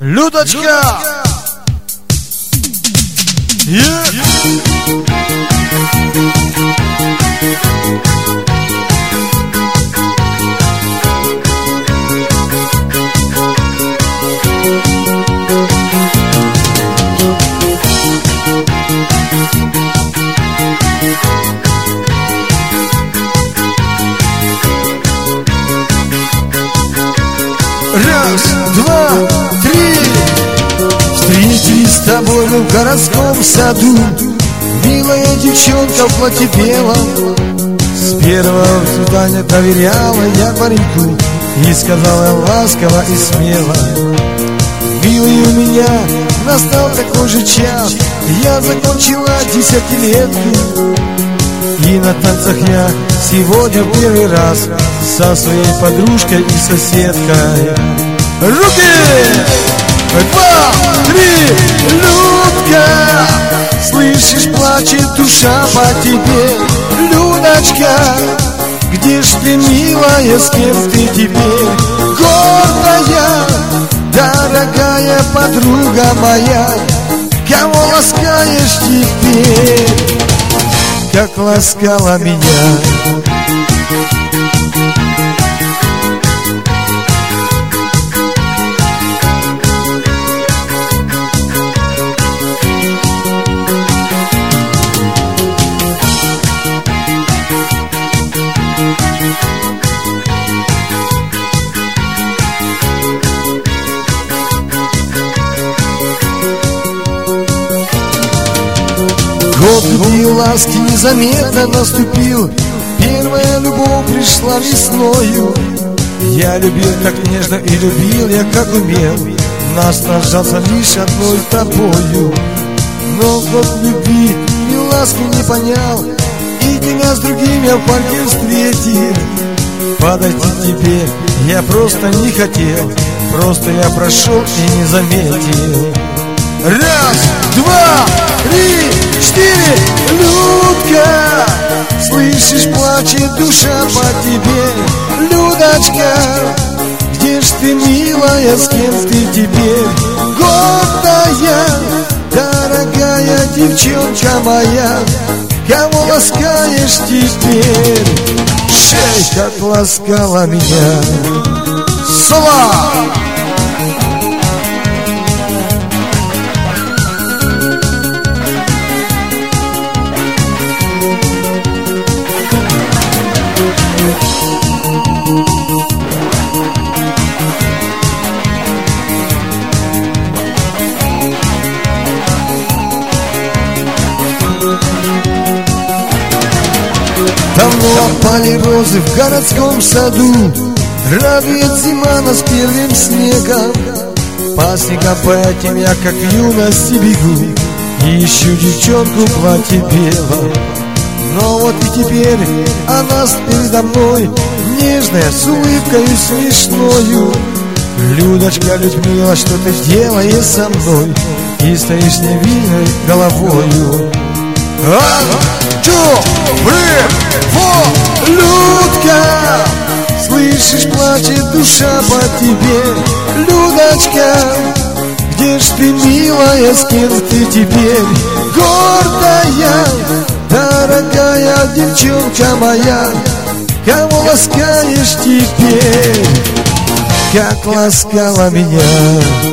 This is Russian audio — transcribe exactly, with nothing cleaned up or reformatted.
Людочка! Yeah. Раз, два, три. Встретились с тобой в городском саду, милая девчонка в платье белом. С первого свидания доверяла я пареньку и сказала ласково и смело: милый, у меня настал такой же час, я закончила десятилетку, и на танцах я сегодня в первый раз со своей подружкой и соседкой. Руки! Два, три, Людка! Слышишь, плачет душа по тебе, Людочка! Где ж ты, милая, с кем ты теперь? Гордая, дорогая подруга моя, кого ласкаешь теперь, как ласкала меня? Год любви и ласки незаметно наступил, первая любовь пришла весною. Я любил как нежно и любил я как умел, наслаждался лишь одной тобою. Но год любви и ласки не понял, и тебя с другим я в парке встретил. Подойти к тебе я просто не хотел, просто я прошел и не заметил. Раз, два, три, четыре, Людка! Слышишь, плачет душа по тебе, Людочка! Где ж ты, милая, с кем ты теперь? Гордая, дорогая девчонка моя, кого ласкаешь теперь? Шей, как ласкала меня. Слава! Давно опали розы в городском саду, радует зима нас первым снегом. По снегам по этим я как в юности бегу, ищу девчонку в платье белом. Но вот и теперь она передо мной, нежная, с улыбкой смешною. Людочка, Людмила, что ты делаешь со мной? И стоишь невинной головою. Людка! Слышишь, плачет душа по тебе, Людочка! Где ж ты, милая, с кем ты теперь? Гордая, дорогая девчонка моя, кого ласкаешь теперь, как ласкала меня?